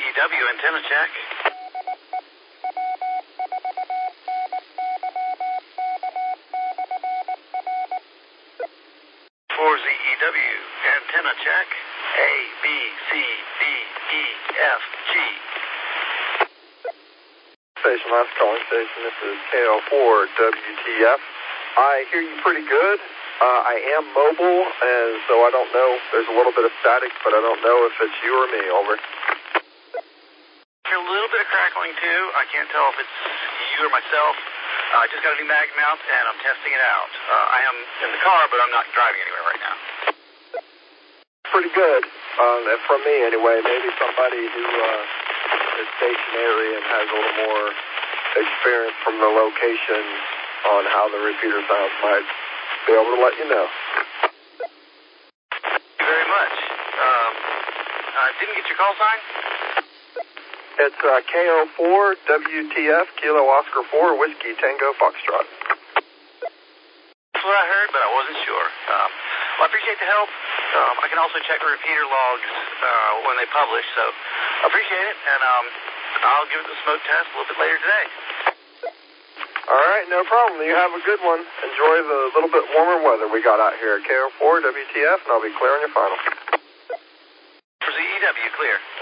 ZEW, antenna check. 4ZEW, antenna check. A, B, C, D, E, F, G. Station, last calling station, this is KO4WTF. I hear you pretty good. I am mobile, and so I don't know. There's a little bit of static, but I don't know if it's you or me. Over. Hear a little bit of crackling, too. I can't tell if it's you or myself. I just got a new mag mount, and I'm testing it out. I am in the car, but I'm not driving anywhere right now. Pretty good. From me, anyway. Maybe somebody who is stationary and has a little more experience from the location on how the repeater sounds might be able to let you know. Thank you very much. Didn't get your call sign? It's KO4WTF, Kilo Oscar 4, Whiskey Tango Foxtrot. That's what I heard, but I wasn't sure. Well, I appreciate the help. I can also check the repeater logs when they publish, so I appreciate it, and I'll give it the smoke test a little bit later today. All right, no problem. You have a good one. Enjoy the little bit warmer weather we got out here at KO4 WTF, and I'll be clear on your final. For ZEW, clear.